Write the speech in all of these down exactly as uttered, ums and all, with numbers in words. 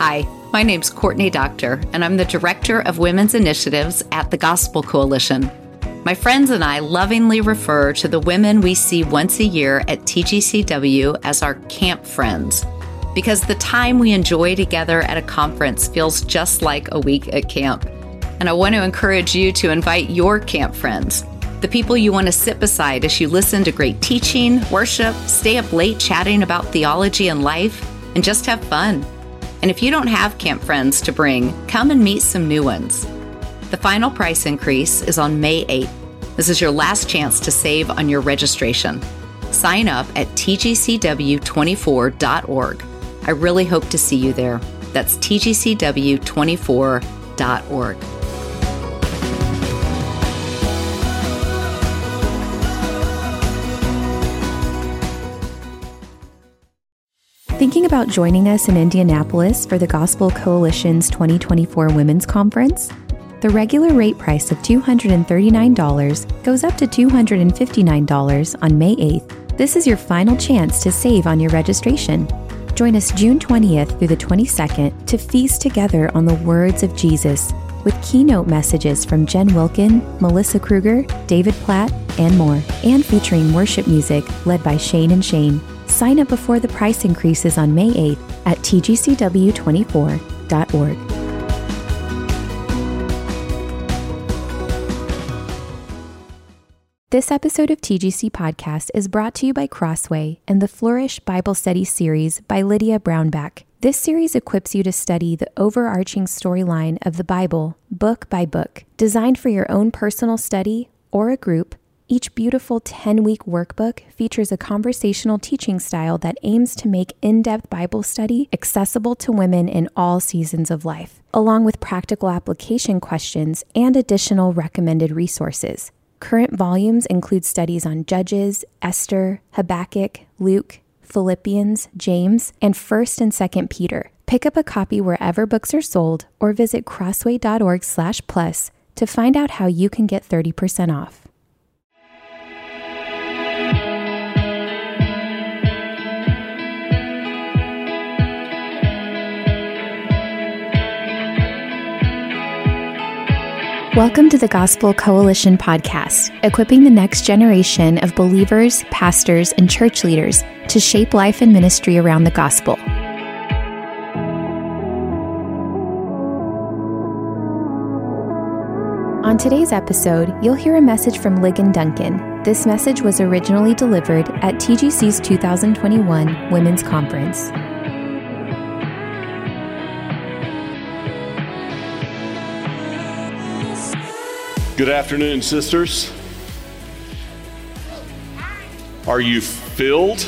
Hi, my name's Courtney Doctor, and I'm the Director of Women's Initiatives at the Gospel Coalition. My friends and I lovingly refer to the women we see once a year at T G C W as our camp friends, because the time we enjoy together at a conference feels just like a week at camp. And I want to encourage you to invite your camp friends, the people you want to sit beside as you listen to great teaching, worship, stay up late chatting about theology and life, and just have fun. And if you don't have camp friends to bring, come and meet some new ones. The final price increase is on May eighth. This is your last chance to save on your registration. Sign up at T G C W twenty-four dot org. I really hope to see you there. That's T G C W twenty-four dot org. Thinking about joining us in Indianapolis for the Gospel Coalition's twenty twenty-four Women's Conference? The regular rate price of two hundred thirty-nine dollars goes up to two hundred fifty-nine dollars on May eighth. This is your final chance to save on your registration. Join us June twentieth through the twenty-second to feast together on the words of Jesus with keynote messages from Jen Wilkin, Melissa Kruger, David Platt, and more, and featuring worship music led by Shane and Shane. Sign up before the price increases on May eighth at T G C W twenty-four dot org. This episode of T G C Podcast is brought to you by Crossway and the Flourish Bible Study series by Lydia Brownback. This series equips you to study the overarching storyline of the Bible, book by book. Designed for your own personal study or a group, each beautiful ten-week workbook features a conversational teaching style that aims to make in-depth Bible study accessible to women in all seasons of life, along with practical application questions and additional recommended resources. Current volumes include studies on Judges, Esther, Habakkuk, Luke, Philippians, James, and First and Second Peter. Pick up a copy wherever books are sold or visit crossway dot org slash plus to find out how you can get thirty percent off. Welcome to the Gospel Coalition podcast, equipping the next generation of believers, pastors, and church leaders to shape life and ministry around the gospel. On today's episode, you'll hear a message from Ligon Duncan. This message was originally delivered at T G C's two thousand twenty-one Women's Conference. Good afternoon, sisters. Are you filled?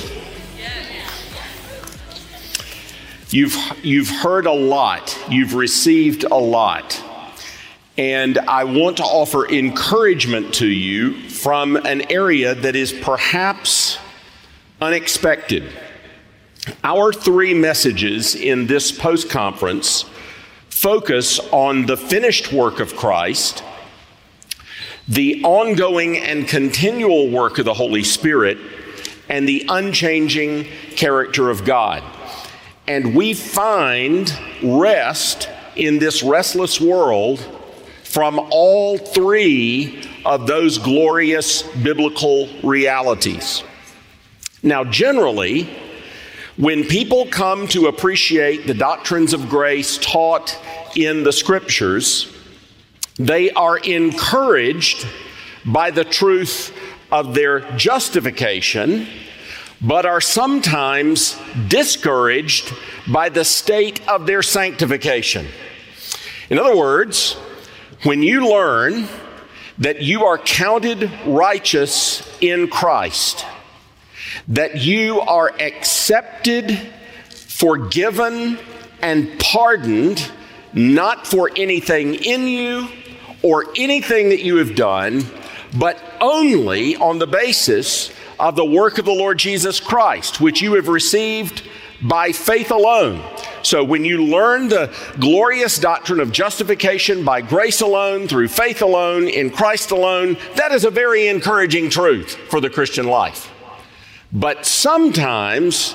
You've, you've heard a lot. You've received a lot. And I want to offer encouragement to you from an area that is perhaps unexpected. Our three messages in this post-conference focus on the finished work of Christ, the ongoing and continual work of the Holy Spirit, and the unchanging character of God. And we find rest in this restless world from all three of those glorious biblical realities. Now, generally, when people come to appreciate the doctrines of grace taught in the Scriptures, they are encouraged by the truth of their justification, but are sometimes discouraged by the state of their sanctification. In other words, when you learn that you are counted righteous in Christ, that you are accepted, forgiven, and pardoned, not for anything in you or anything that you have done, but only on the basis of the work of the Lord Jesus Christ, which you have received by faith alone. So when you learn the glorious doctrine of justification by grace alone, through faith alone, in Christ alone, that is a very encouraging truth for the Christian life. But sometimes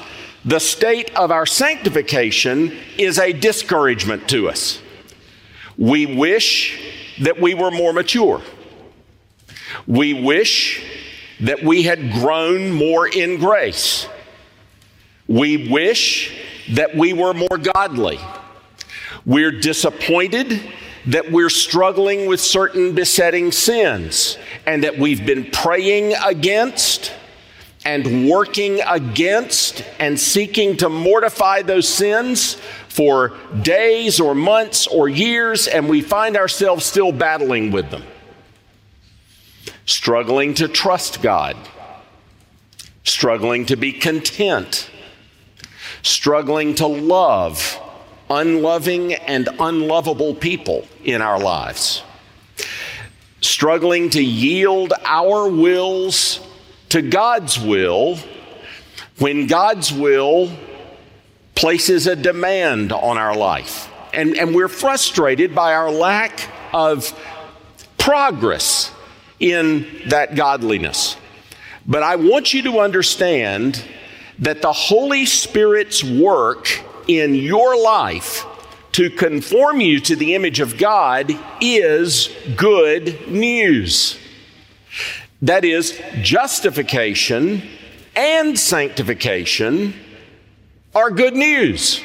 the state of our sanctification is a discouragement to us. We wish that we were more mature. We wish that we had grown more in grace. We wish that we were more godly. We're disappointed that we're struggling with certain besetting sins and that we've been praying against and working against and seeking to mortify those sins for days or months or years, and we find ourselves still battling with them. Struggling to trust God, struggling to be content, struggling to love unloving and unlovable people in our lives, struggling to yield our wills to God's will when God's will places a demand on our life. And, and we're frustrated by our lack of progress in that godliness. But I want you to understand that the Holy Spirit's work in your life to conform you to the image of God is good news. That is, justification and sanctification are good news.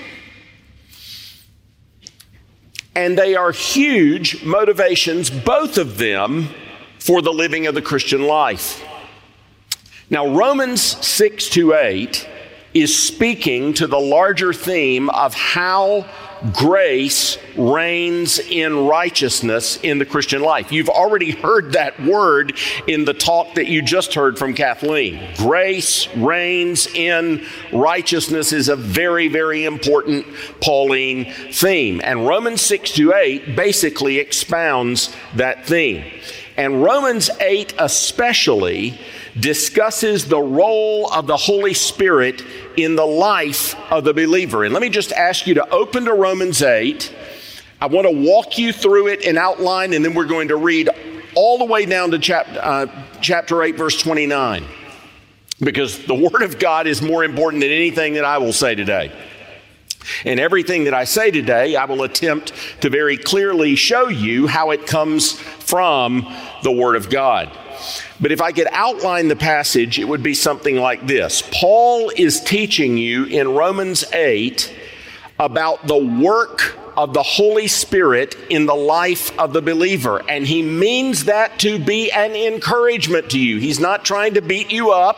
And they are huge motivations, both of them, for the living of the Christian life. Now, Romans six to eight is speaking to the larger theme of how grace reigns in righteousness in the Christian life. You've already heard that word in the talk that you just heard from Kathleen. Grace reigns in righteousness is a very, very important Pauline theme. And Romans six to eight basically expounds that theme. And Romans eight especially discusses the role of the Holy Spirit in the life of the believer. And let me just ask you to open to Romans eight. I want to walk you through it in outline, and then we're going to read all the way down to chap, uh, chapter eight, verse twenty-nine, because the Word of God is more important than anything that I will say today. And everything that I say today, I will attempt to very clearly show you how it comes from the Word of God. But if I could outline the passage, it would be something like this. Paul is teaching you in Romans eight about the work of the Holy Spirit in the life of the believer. And he means that to be an encouragement to you. He's not trying to beat you up.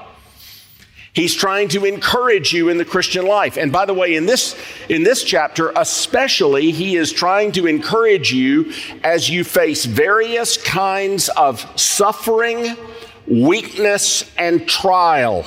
He's trying to encourage you in the Christian life. And by the way, in this, in this chapter especially, he is trying to encourage you as you face various kinds of suffering, weakness, and trial.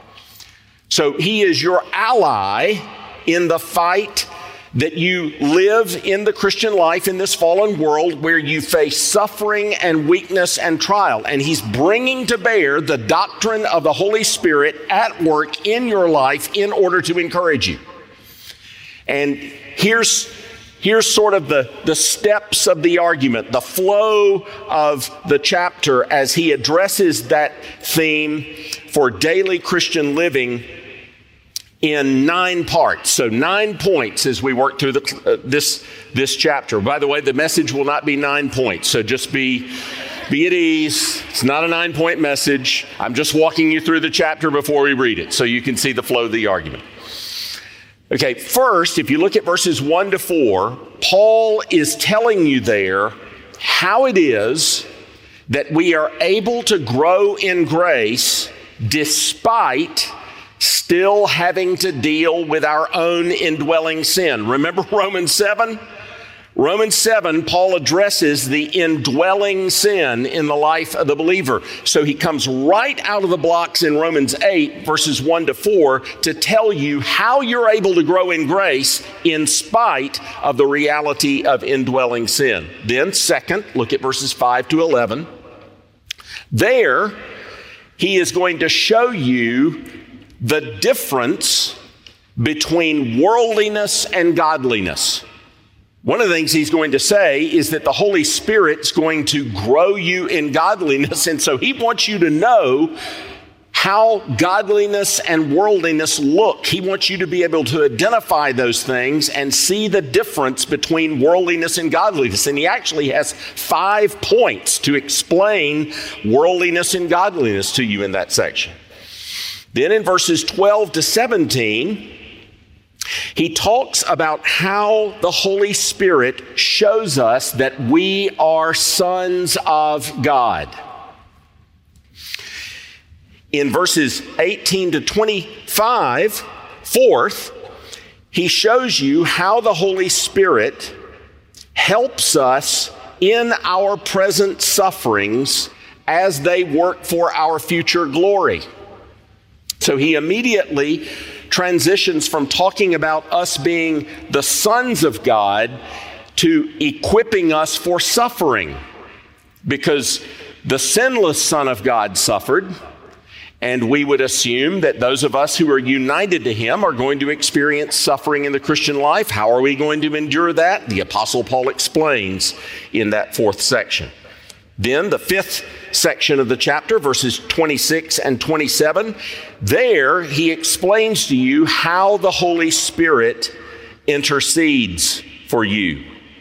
So he is your ally in the fight that you live in the Christian life in this fallen world where you face suffering and weakness and trial. And he's bringing to bear the doctrine of the Holy Spirit at work in your life in order to encourage you. And here's, here's sort of the, the steps of the argument, the flow of the chapter as he addresses that theme for daily Christian living in nine parts. So nine points as we work through the, uh, this, this chapter. By the way, the message will not be nine points. So just be, be at ease. It's not a nine point message. I'm just walking you through the chapter before we read it so you can see the flow of the argument. Okay, first, if you look at verses one to four, Paul is telling you there how it is that we are able to grow in grace despite still having to deal with our own indwelling sin. Remember Romans seven? Romans seven, Paul addresses the indwelling sin in the life of the believer. So he comes right out of the blocks in Romans eight, verses one to four, to tell you how you're able to grow in grace in spite of the reality of indwelling sin. Then second, look at verses five to eleven. There, he is going to show you the difference between worldliness and godliness. One of the things he's going to say is that the Holy Spirit's going to grow you in godliness, and so he wants you to know how godliness and worldliness look. He wants you to be able to identify those things and see the difference between worldliness and godliness. And he actually has five points to explain worldliness and godliness to you in that section. Then in verses twelve to seventeen, he talks about how the Holy Spirit shows us that we are sons of God. In verses eighteen to twenty-five, fourth, he shows you how the Holy Spirit helps us in our present sufferings as they work for our future glory. So he immediately transitions from talking about us being the sons of God to equipping us for suffering, because the sinless Son of God suffered, and we would assume that those of us who are united to him are going to experience suffering in the Christian life. How are we going to endure that? The Apostle Paul explains in that fourth section. Then the fifth section of the chapter, verses twenty-six and twenty-seven, there he explains to you how the Holy Spirit intercedes for you.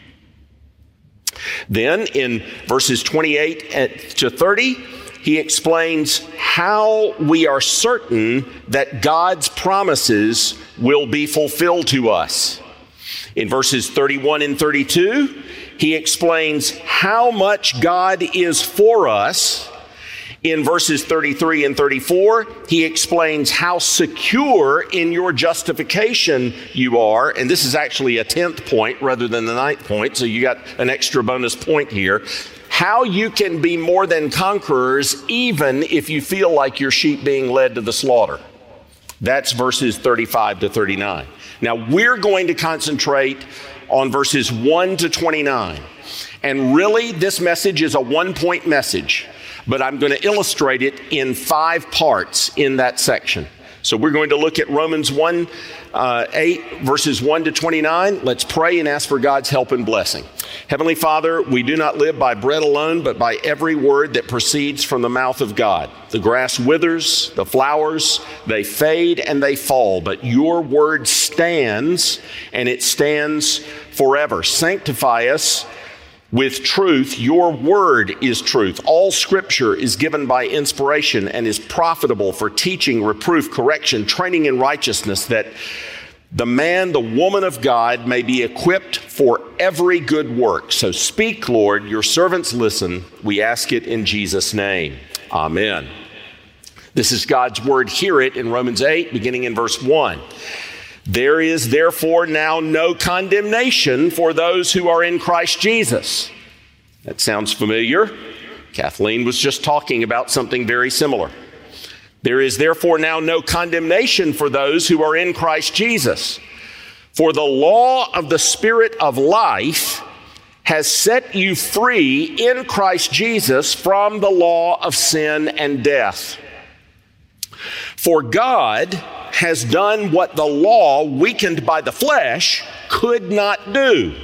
Then in verses twenty-eight to thirty, he explains how we are certain that God's promises will be fulfilled to us. In verses thirty-one and thirty-two, he explains how much God is for us. In verses thirty-three and thirty-four, he explains how secure in your justification you are. And this is actually a tenth point rather than the ninth point, so you got an extra bonus point here. How you can be more than conquerors even if you feel like your sheep being led to the slaughter. That's verses thirty-five to thirty-nine. Now we're going to concentrate on verses one to twenty-nine. And really, this message is a one-point message, but I'm going to illustrate it in five parts in that section. So we're going to look at Romans one, uh, eight, verses one to twenty-nine. Let's pray and ask for God's help and blessing. Heavenly Father, we do not live by bread alone, but by every word that proceeds from the mouth of God. The grass withers, the flowers, they fade and they fall, but your word stands, and it stands forever. Sanctify us with truth. Your word is truth. All scripture is given by inspiration and is profitable for teaching, reproof, correction, training in righteousness, that the man, the woman of God may be equipped for every good work. So speak, Lord, your servants listen. We ask it in Jesus' name. Amen. This is God's word. Hear it in Romans eight, beginning in verse one. There is therefore now no condemnation for those who are in Christ Jesus. That sounds familiar. Kathleen was just talking about something very similar. There is therefore now no condemnation for those who are in Christ Jesus. For the law of the Spirit of life has set you free in Christ Jesus from the law of sin and death. For God has done what the law, weakened by the flesh, could not do.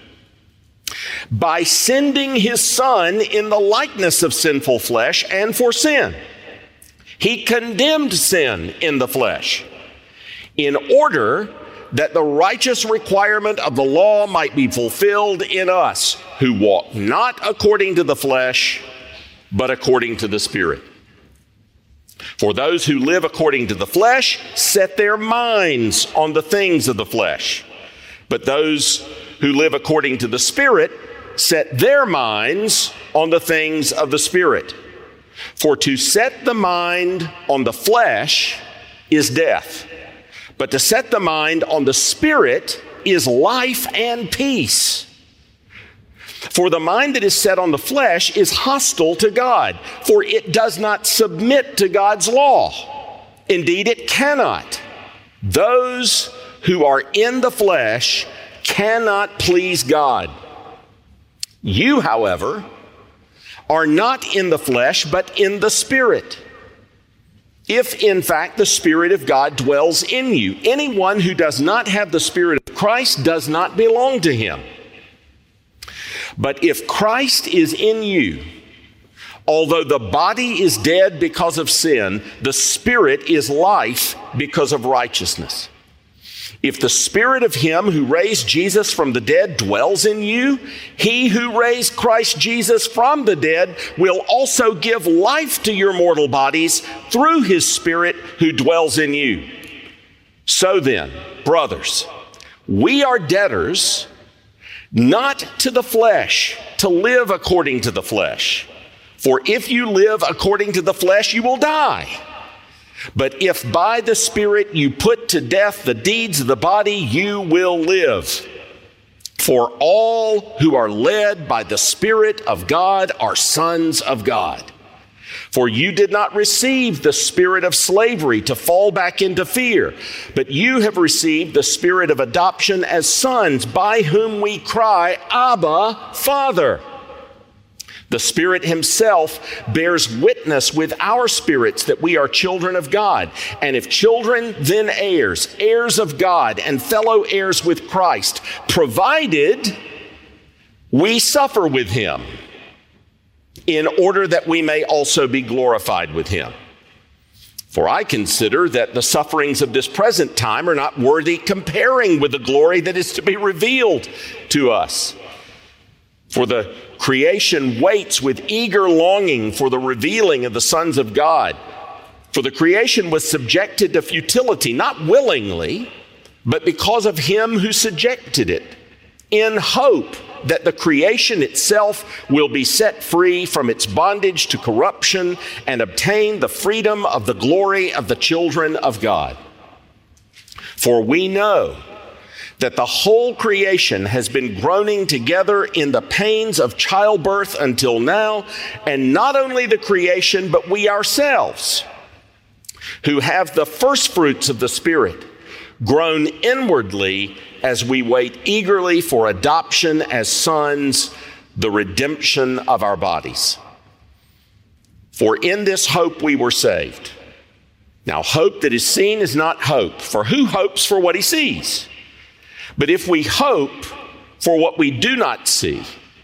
By sending his Son in the likeness of sinful flesh and for sin, he condemned sin in the flesh, in order that the righteous requirement of the law might be fulfilled in us, who walk not according to the flesh, but according to the Spirit. For those who live according to the flesh set their minds on the things of the flesh, but those who live according to the Spirit set their minds on the things of the Spirit. For to set the mind on the flesh is death, but to set the mind on the Spirit is life and peace. For the mind that is set on the flesh is hostile to God, for it does not submit to God's law. Indeed, it cannot. Those who are in the flesh cannot please God. You, however, are not in the flesh, but in the Spirit, if in fact the Spirit of God dwells in you. Anyone who does not have the Spirit of Christ does not belong to him. But if Christ is in you, Although the body is dead because of sin, the spirit is life because of righteousness. If the spirit of him who raised Jesus from the dead dwells in you, he who raised Christ Jesus from the dead will also give life to your mortal bodies through his spirit who dwells in you. So then, brothers, we are debtors, not to the flesh, to live according to the flesh. For if you live according to the flesh, you will die. But if by the Spirit you put to death the deeds of the body, you will live. For all who are led by the Spirit of God are sons of God. For you did not receive the spirit of slavery to fall back into fear, but you have received the spirit of adoption as sons, by whom we cry, Abba, Father. The Spirit himself bears witness with our spirits that we are children of God. And if children, then heirs, heirs of God and fellow heirs with Christ, provided we suffer with him, in order that we may also be glorified with him. For I consider that the sufferings of this present time are not worthy comparing with the glory that is to be revealed to us. For the creation waits with eager longing for the revealing of the sons of God. For the creation was subjected to futility, not willingly, but because of him who subjected it, in hope that the creation itself will be set free from its bondage to corruption and obtain the freedom of the glory of the children of God. For we know that the whole creation has been groaning together in the pains of childbirth until now, and not only the creation, but we ourselves, who have the first fruits of the Spirit, groan inwardly as we wait eagerly for adoption as sons, the redemption of our bodies. For in this hope we were saved. Now, hope that is seen is not hope, for who hopes for what he sees? But if we hope for what we do not see,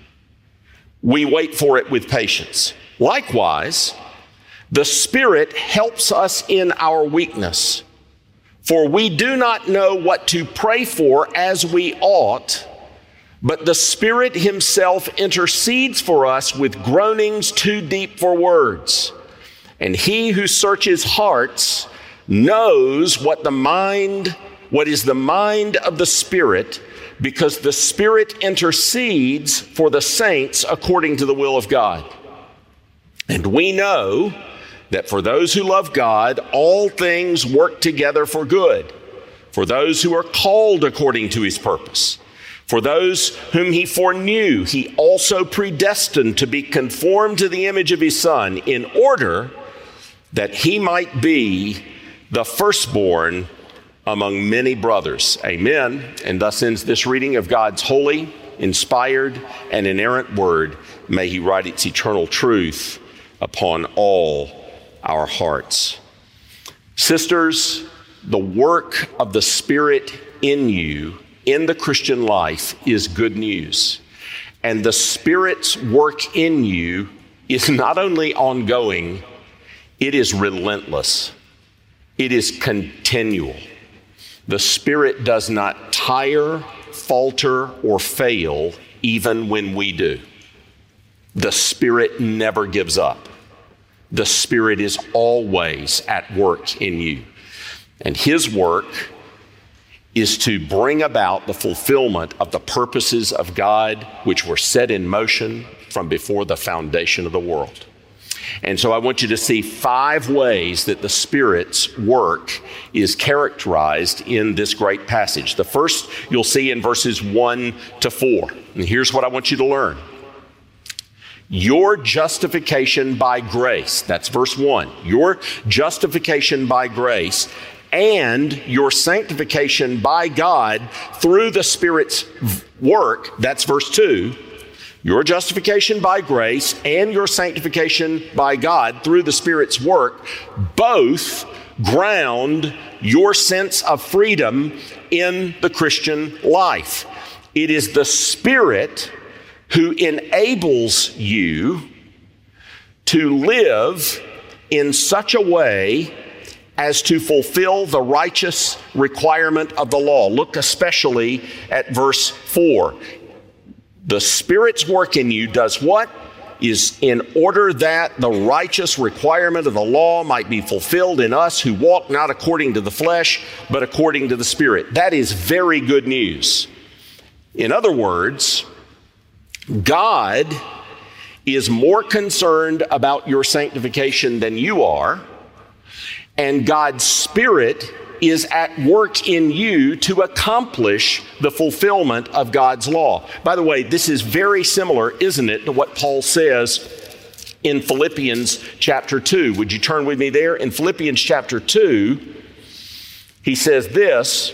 we wait for it with patience. Likewise, the Spirit helps us in our weakness. For we do not know what to pray for as we ought, but the Spirit himself intercedes for us with groanings too deep for words. And he who searches hearts knows what the mind, what is the mind of the Spirit, because the Spirit intercedes for the saints according to the will of God. And we know that for those who love God, all things work together for good, for those who are called according to his purpose. For those whom he foreknew, he also predestined to be conformed to the image of his Son, in order that he might be the firstborn among many brothers. Amen. And thus ends this reading of God's holy, inspired, and inerrant word. May he write its eternal truth upon all our hearts. Sisters, the work of the Spirit in you, in the Christian life, is good news. And the Spirit's work in you is not only ongoing, it is relentless. It is continual. The Spirit does not tire, falter, or fail even when we do. The Spirit never gives up. The Spirit is always at work in you. And his work is to bring about the fulfillment of the purposes of God, which were set in motion from before the foundation of the world. And so I want you to see five ways that the Spirit's work is characterized in this great passage. The first you'll see in verses one to four. And here's what I want you to learn. Your justification by grace, that's verse one. Your justification by grace and your sanctification by God through the Spirit's work, that's verse two. Your justification by grace and your sanctification by God through the Spirit's work both ground your sense of freedom in the Christian life. It is the Spirit who enables you to live in such a way as to fulfill the righteous requirement of the law. Look especially at verse four. The Spirit's work in you does what? Is in order that the righteous requirement of the law might be fulfilled in us who walk not according to the flesh, but according to the Spirit. That is very good news. In other words, God is more concerned about your sanctification than you are, and God's Spirit is at work in you to accomplish the fulfillment of God's law. By the way, this is very similar, isn't it, to what Paul says in Philippians chapter two. Would you turn with me there? In Philippians chapter two, he says this.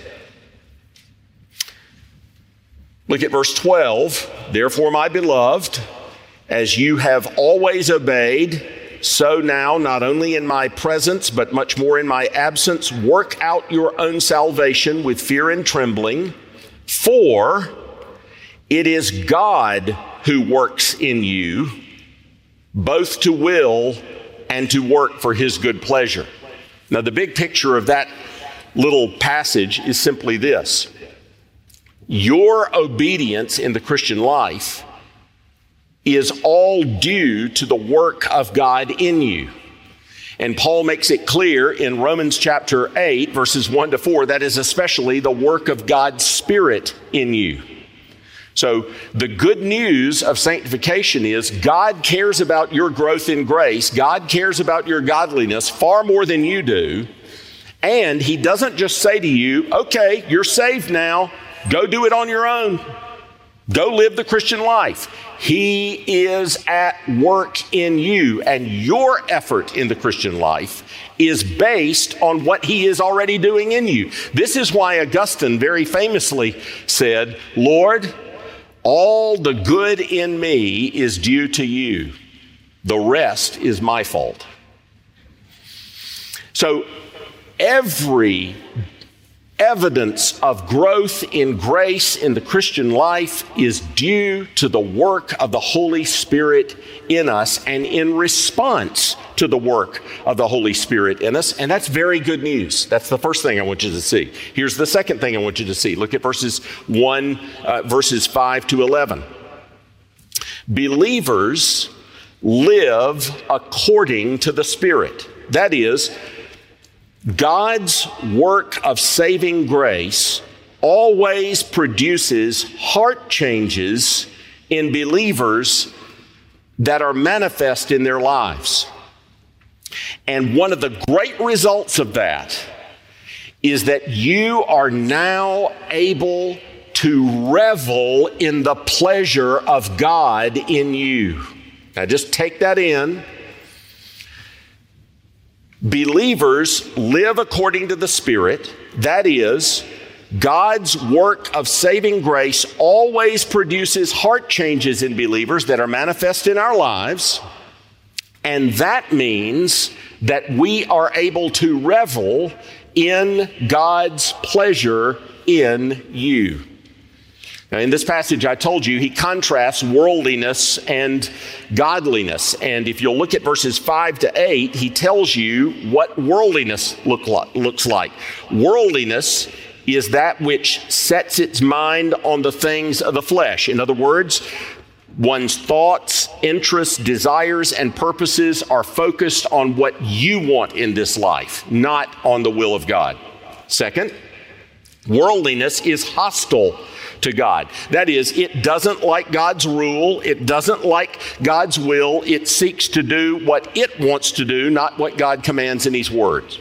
Look at verse twelve. Therefore, my beloved, as you have always obeyed, so now, not only in my presence, but much more in my absence, work out your own salvation with fear and trembling, for it is God who works in you, both to will and to work for his good pleasure. Now, the big picture of that little passage is simply this. Your obedience in the Christian life is all due to the work of God in you. And Paul makes it clear in Romans chapter eight, verses one to four, that is especially the work of God's Spirit in you. So the good news of sanctification is God cares about your growth in grace. God cares about your godliness far more than you do. And he doesn't just say to you, okay, you're saved now, go do it on your own. Go live the Christian life. He is at work in you, and your effort in the Christian life is based on what he is already doing in you. This is why Augustine very famously said, Lord, all the good in me is due to you. The rest is my fault. So every evidence of growth in grace in the Christian life is due to the work of the Holy Spirit in us and in response to the work of the Holy Spirit in us. And that's very good news. That's the first thing I want you to see. Here's the second thing I want you to see. Look at verses one, uh, verses five to eleven. Believers live according to the Spirit. That is, God's work of saving grace always produces heart changes in believers that are manifest in their lives. And one of the great results of that is that you are now able to revel in the pleasure of God in you. Now just take that in. Believers live according to the Spirit. That is, God's work of saving grace always produces heart changes in believers that are manifest in our lives. And that means that we are able to revel in God's pleasure in you. Now, in this passage, I told you, he contrasts worldliness and godliness. And if you'll look at verses five to eight, he tells you what worldliness look like, looks like. Worldliness is that which sets its mind on the things of the flesh. In other words, one's thoughts, interests, desires, and purposes are focused on what you want in this life, not on the will of God. Second, worldliness is hostile to God. That is, it doesn't like God's rule. It doesn't like God's will. It seeks to do what it wants to do, not what God commands in his words.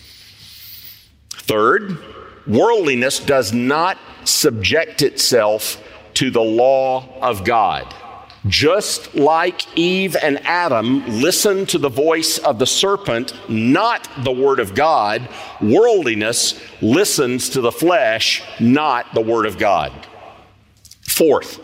Third, worldliness does not subject itself to the law of God. Just like Eve and Adam listened to the voice of the serpent, not the word of God, worldliness listens to the flesh, not the word of God. Fourth,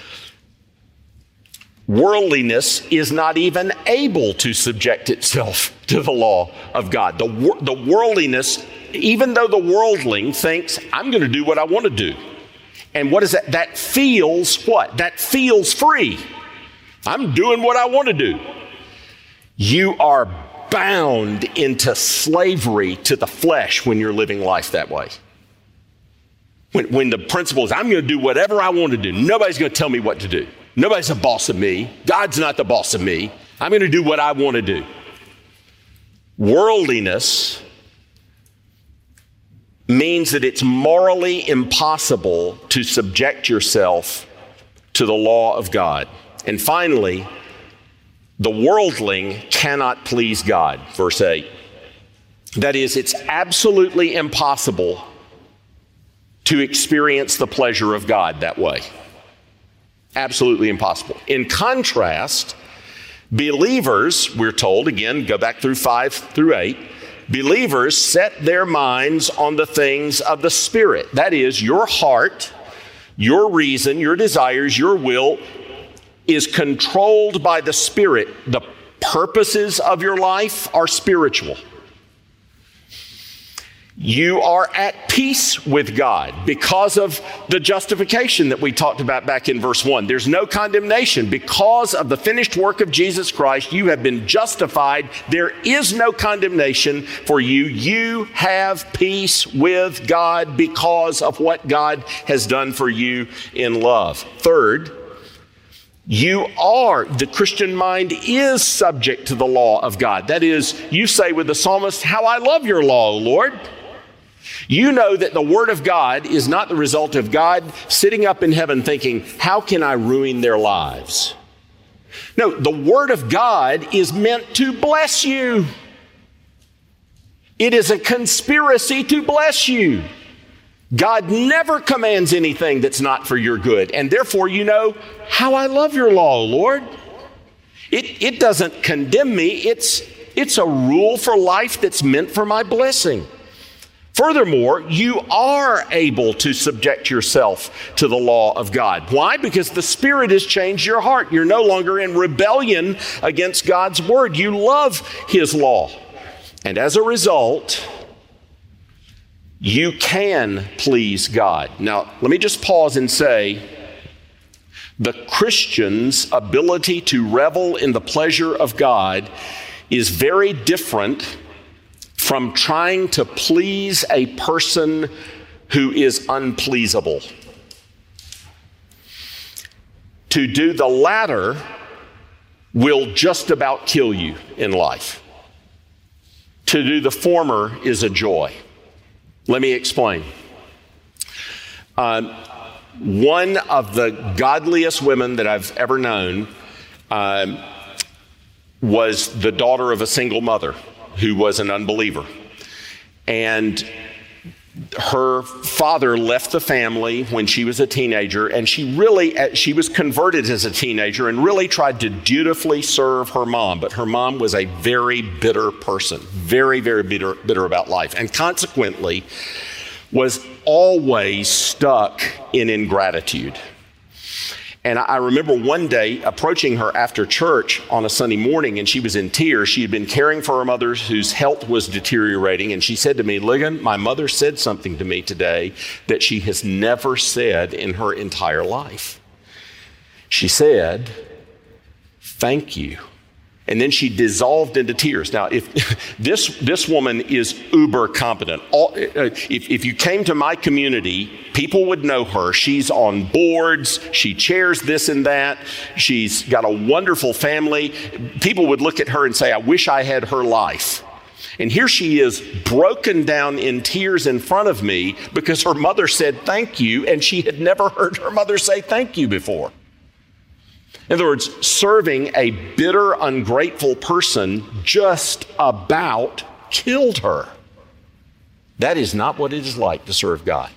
worldliness is not even able to subject itself to the law of God. The, the worldliness, even though the worldling thinks, I'm going to do what I want to do. And what is that? That feels what? That feels free. I'm doing what I want to do. You are bound into slavery to the flesh when you're living life that way. When, when the principle is, I'm going to do whatever I want to do. Nobody's going to tell me what to do. Nobody's the boss of me. God's not the boss of me. I'm going to do what I want to do. Worldliness means that it's morally impossible to subject yourself to the law of God. And finally, the worldling cannot please God, verse eight. That is, it's absolutely impossible to experience the pleasure of God that way. Absolutely impossible. In contrast, believers, we're told, again, go back through five through eight, believers set their minds on the things of the Spirit. That is, your heart, your reason, your desires, your will is controlled by the Spirit. The purposes of your life are spiritual. You are at peace with God because of the justification that we talked about back in verse one. There's no condemnation. Because of the finished work of Jesus Christ, you have been justified. There is no condemnation for you. You have peace with God because of what God has done for you in love. Third, you are, the Christian mind is subject to the law of God. That is, you say with the psalmist, how I love your law, O Lord. You know that the word of God is not the result of God sitting up in heaven thinking, how can I ruin their lives? No, the word of God is meant to bless you. It is a conspiracy to bless you. God never commands anything that's not for your good. And therefore, you know how I love your law, Lord. It, it doesn't condemn me. It's, it's a rule for life that's meant for my blessing. Furthermore, you are able to subject yourself to the law of God. Why? Because the Spirit has changed your heart. You're no longer in rebellion against God's word. You love His law. And as a result, you can please God. Now, let me just pause and say, the Christian's ability to revel in the pleasure of God is very different from trying to please a person who is unpleasable. To do the latter will just about kill you in life. To do the former is a joy. Let me explain. Um, one of the godliest women that I've ever known um, was the daughter of a single mother who was an unbeliever. And her father left the family when she was a teenager, and she really, she was converted as a teenager and really tried to dutifully serve her mom. But her mom was a very bitter person, very, very bitter, bitter about life, and consequently was always stuck in ingratitude. And I remember one day approaching her after church on a Sunday morning, and she was in tears. She had been caring for her mother whose health was deteriorating. And she said to me, Ligon, my mother said something to me today that she has never said in her entire life. She said, thank you. And then she dissolved into tears. Now, if this this woman is uber competent. All, if, if you came to my community, people would know her. She's on boards. She chairs this and that. She's got a wonderful family. People would look at her and say, I wish I had her life. And here she is broken down in tears in front of me because her mother said thank you, and she had never heard her mother say thank you before. In other words, serving a bitter, ungrateful person just about killed her. That is not what it is like to serve God.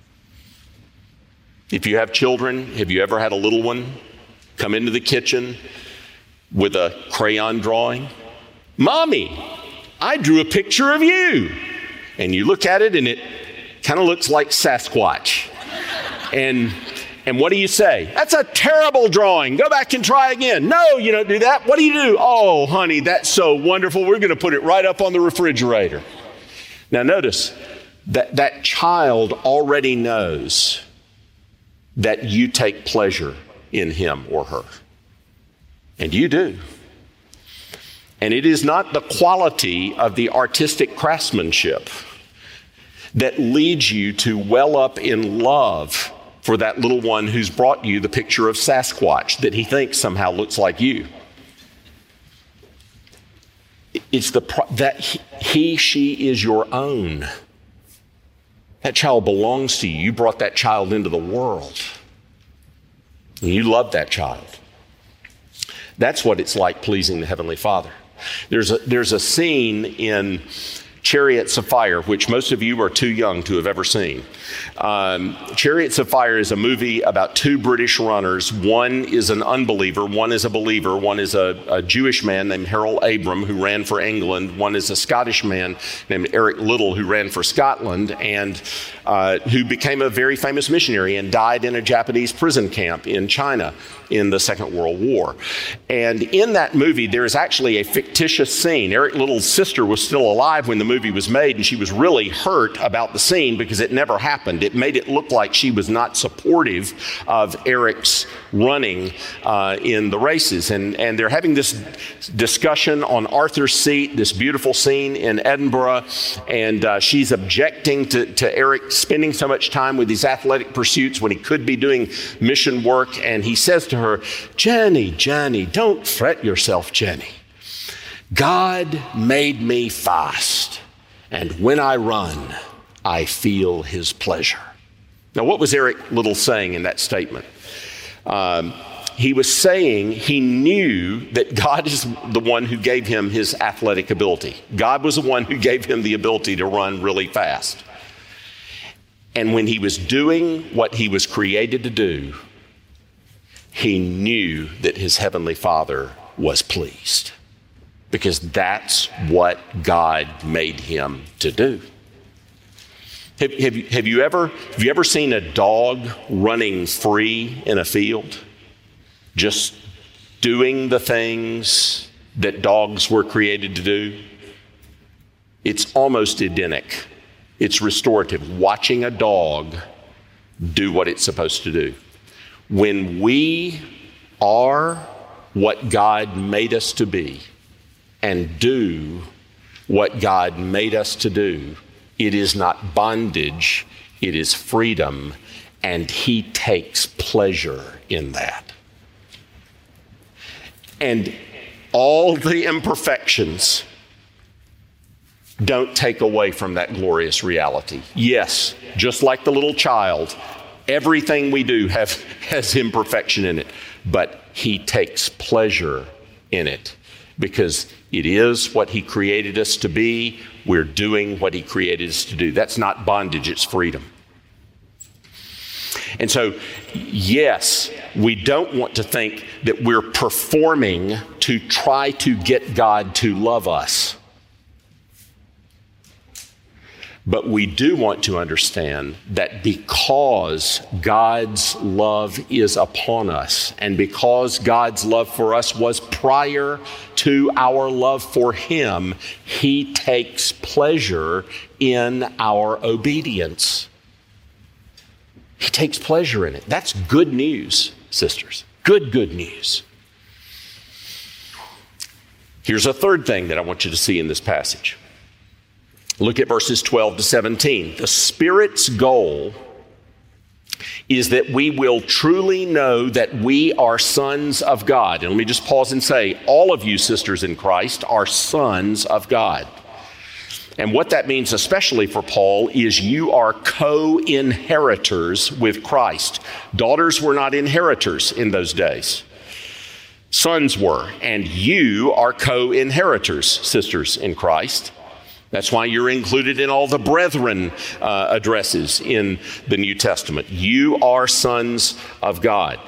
If you have children, have you ever had a little one come into the kitchen with a crayon drawing? Mommy, I drew a picture of you. And you look at it and it kind of looks like Sasquatch. And And what do you say? That's a terrible drawing. Go back and try again. No, you don't do that. What do you do? Oh, honey, that's so wonderful. We're going to put it right up on the refrigerator. Now notice that that child already knows that you take pleasure in him or her. And you do. And it is not the quality of the artistic craftsmanship that leads you to well up in love for that little one who's brought you the picture of Sasquatch that he thinks somehow looks like you. It's the that he, she is your own. That child belongs to you. You brought that child into the world. And you love that child. That's what it's like pleasing the Heavenly Father. There's a, there's a scene in Chariots of Fire, which most of you are too young to have ever seen. Um, Chariots of Fire is a movie about two British runners. One is an unbeliever, one is a believer. One is a, a Jewish man named Harold Abram who ran for England. One is a Scottish man named Eric Liddell who ran for Scotland and uh, who became a very famous missionary and died in a Japanese prison camp in China in the Second World War. And in that movie, there is actually a fictitious scene. Eric Liddell's sister was still alive when the movie was made, and she was really hurt about the scene because it never happened. It made it look like she was not supportive of Eric's running uh, in the races. And, and they're having this discussion on Arthur's Seat, this beautiful scene in Edinburgh, and uh, she's objecting to, to Eric spending so much time with these athletic pursuits when he could be doing mission work. And he says to her, Jenny, Jenny, don't fret yourself, Jenny. God made me fast, and when I run, I feel his pleasure. Now, what was Eric Liddell saying in that statement? Um, he was saying he knew that God is the one who gave him his athletic ability. God was the one who gave him the ability to run really fast. And when he was doing what he was created to do, he knew that his Heavenly Father was pleased, because that's what God made him to do. Have, have, you, have, you ever, have you ever seen a dog running free in a field? Just doing the things that dogs were created to do? It's almost Edenic. It's restorative. Watching a dog do what it's supposed to do. When we are what God made us to be and do what God made us to do, it is not bondage, it is freedom, and he takes pleasure in that. And all the imperfections don't take away from that glorious reality. Yes, just like the little child, everything we do have, has imperfection in it, but he takes pleasure in it because it is what he created us to be. We're doing what he created us to do. That's not bondage, it's freedom. And so, yes, we don't want to think that we're performing to try to get God to love us. But we do want to understand that because God's love is upon us, and because God's love for us was prior to our love for him, he takes pleasure in our obedience. He takes pleasure in it. That's good news, sisters. Good, good news. Here's a third thing that I want you to see in this passage. Look at verses twelve to seventeen. The Spirit's goal is that we will truly know that we are sons of God. And let me just pause and say, all of you sisters in Christ are sons of God. And what that means, especially for Paul, is you are co-inheritors with Christ. Daughters were not inheritors in those days. Sons were, and you are co-inheritors, sisters in Christ. That's why you're included in all the brethren uh, addresses in the New Testament. You are sons of God.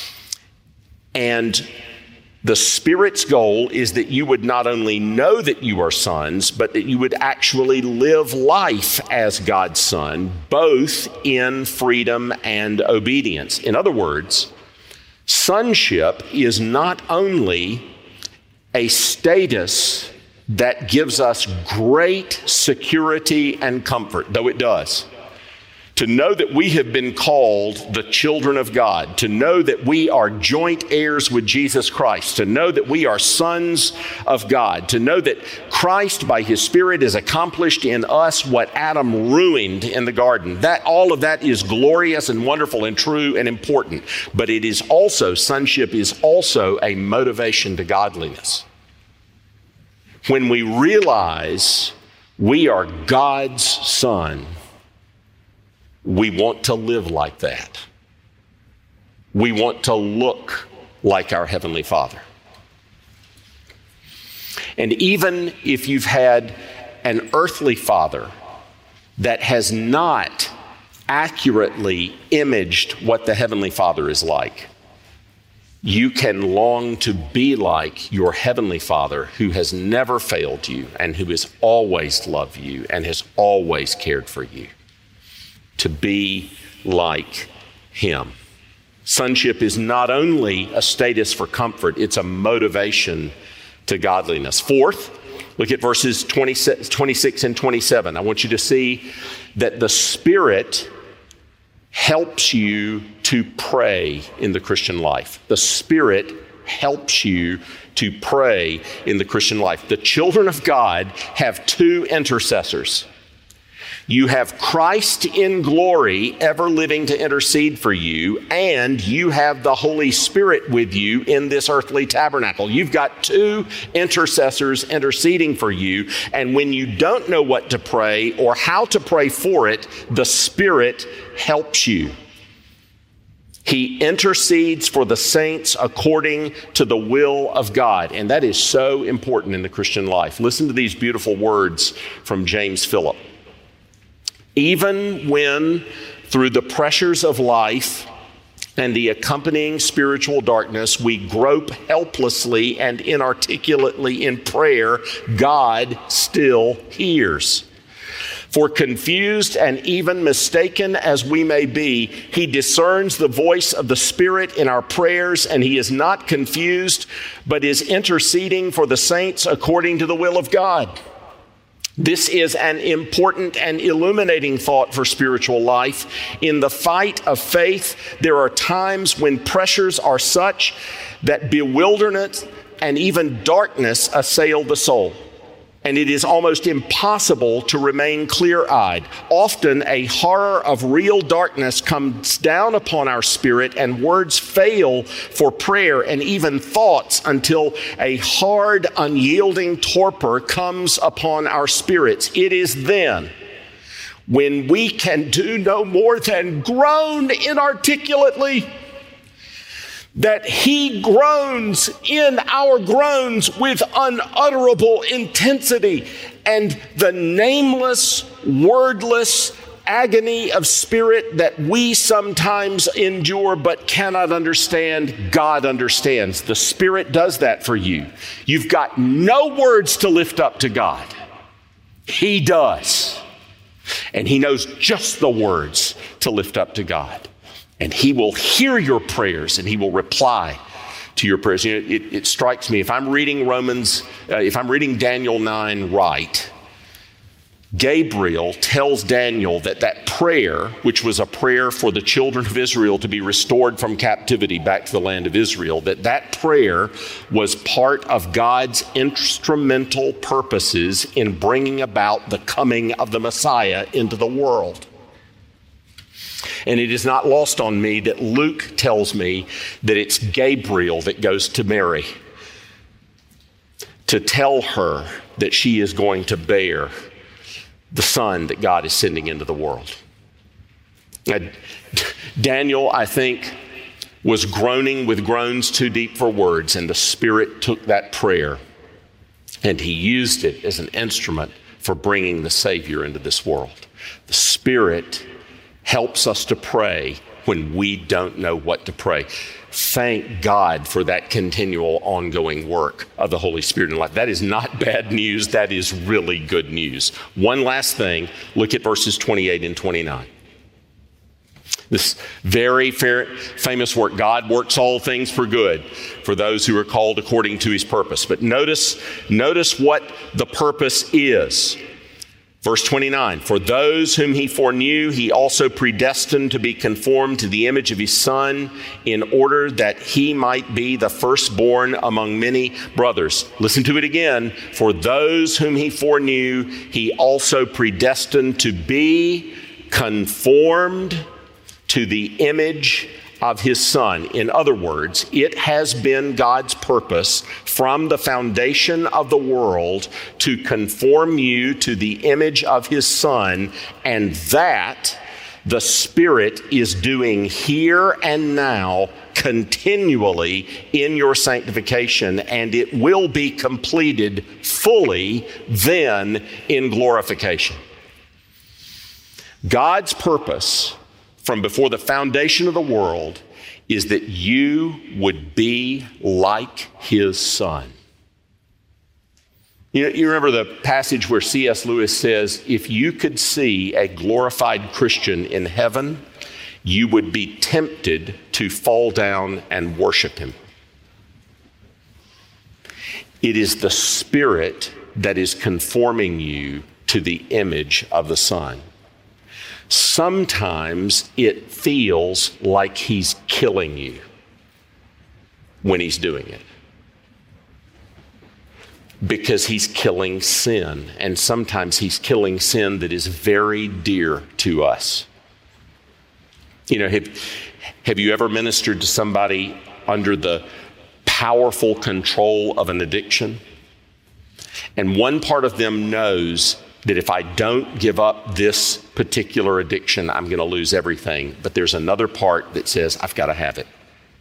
And the Spirit's goal is that you would not only know that you are sons, but that you would actually live life as God's son, both in freedom and obedience. In other words, sonship is not only a status that gives us great security and comfort, though it does. To know that we have been called the children of God, to know that we are joint heirs with Jesus Christ, to know that we are sons of God, to know that Christ by his Spirit has accomplished in us what Adam ruined in the garden. That all of that is glorious and wonderful and true and important. But it is also, sonship is also a motivation to godliness. When we realize we are God's son, we want to live like that. We want to look like our Heavenly Father. And even if you've had an earthly father that has not accurately imaged what the Heavenly Father is like, you can long to be like your Heavenly Father who has never failed you and who has always loved you and has always cared for you. To be like him. Sonship is not only a status for comfort, it's a motivation to godliness. Fourth, look at verses twenty-six and twenty-seven. I want you to see that the Spirit helps you to pray in the Christian life. The Spirit helps you to pray in the Christian life. The children of God have two intercessors. You have Christ in glory, ever living to intercede for you, and you have the Holy Spirit with you in this earthly tabernacle. You've got two intercessors interceding for you, and when you don't know what to pray or how to pray for it, the Spirit helps you. He intercedes for the saints according to the will of God, and that is so important in the Christian life. Listen to these beautiful words from James Phillip. Even when, through the pressures of life and the accompanying spiritual darkness, we grope helplessly and inarticulately in prayer, God still hears. For confused and even mistaken as we may be, he discerns the voice of the Spirit in our prayers, and he is not confused, but is interceding for the saints according to the will of God. This is an important and illuminating thought for spiritual life. In the fight of faith, there are times when pressures are such that bewilderment and even darkness assail the soul. And it is almost impossible to remain clear-eyed. Often a horror of real darkness comes down upon our spirit, and words fail for prayer and even thoughts until a hard, unyielding torpor comes upon our spirits. It is then when we can do no more than groan inarticulately, that he groans in our groans with unutterable intensity, and the nameless, wordless agony of spirit that we sometimes endure but cannot understand, God understands. The Spirit does that for you. You've got no words to lift up to God. He does. And he knows just the words to lift up to God. And he will hear your prayers, and he will reply to your prayers. You know, it, it strikes me, if I'm reading Romans, uh, if I'm reading Daniel nine right, Gabriel tells Daniel that that prayer, which was a prayer for the children of Israel to be restored from captivity back to the land of Israel, that that prayer was part of God's instrumental purposes in bringing about the coming of the Messiah into the world. And it is not lost on me that Luke tells me that it's Gabriel that goes to Mary to tell her that she is going to bear the son that God is sending into the world. Now, Daniel, I think, was groaning with groans too deep for words, and the Spirit took that prayer and he used it as an instrument for bringing the Savior into this world. The Spirit helps us to pray when we don't know what to pray. Thank God for that continual ongoing work of the Holy Spirit in life. That is not bad news. That is really good news. One last thing, look at verses twenty-eight and twenty-nine. This very fair, famous work, God works all things for good for those who are called according to his purpose. But notice, notice what the purpose is. Verse twenty-nine, for those whom he foreknew, he also predestined to be conformed to the image of his Son, in order that he might be the firstborn among many brothers. Listen to it again. For those whom he foreknew, he also predestined to be conformed to the image of his Son. In other words, it has been God's purpose from the foundation of the world to conform you to the image of his Son, and that the Spirit is doing here and now continually in your sanctification, and it will be completed fully then in glorification. God's purpose from before the foundation of the world is that you would be like his Son. You know, you remember the passage where C S Lewis says, if you could see a glorified Christian in heaven, you would be tempted to fall down and worship him. It is the Spirit that is conforming you to the image of the Son. Sometimes it feels like he's killing you when he's doing it, because he's killing sin, and sometimes he's killing sin that is very dear to us. You know, have, have you ever ministered to somebody under the powerful control of an addiction? And one part of them knows that if I don't give up this particular addiction, I'm going to lose everything. But there's another part that says, I've got to have it.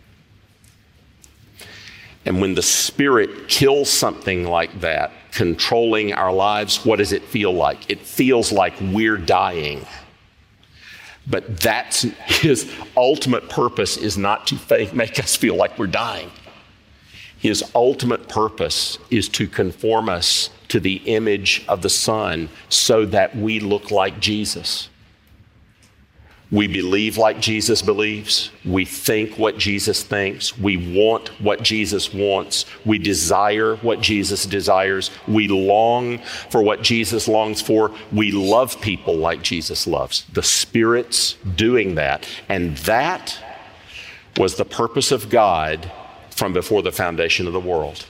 And when the Spirit kills something like that, controlling our lives, what does it feel like? It feels like we're dying. But that's his ultimate purpose, is not to make us feel like we're dying. His ultimate purpose is to conform us to the image of the Son so that we look like Jesus. We believe like Jesus believes. We think what Jesus thinks. We want what Jesus wants. We desire what Jesus desires. We long for what Jesus longs for. We love people like Jesus loves. The Spirit's doing that. And that was the purpose of God from before the foundation of the world.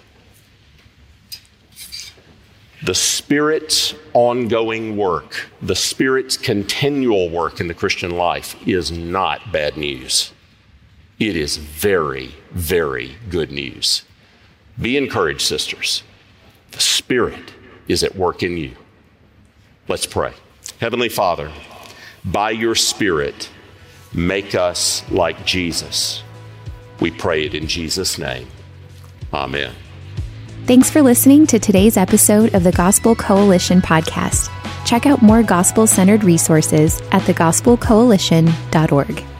The Spirit's ongoing work, the Spirit's continual work in the Christian life is not bad news. It is very, very good news. Be encouraged, sisters. The Spirit is at work in you. Let's pray. Heavenly Father, by your Spirit, make us like Jesus. We pray it in Jesus' name. Amen. Thanks for listening to today's episode of the Gospel Coalition podcast. Check out more gospel-centered resources at the gospel coalition dot org.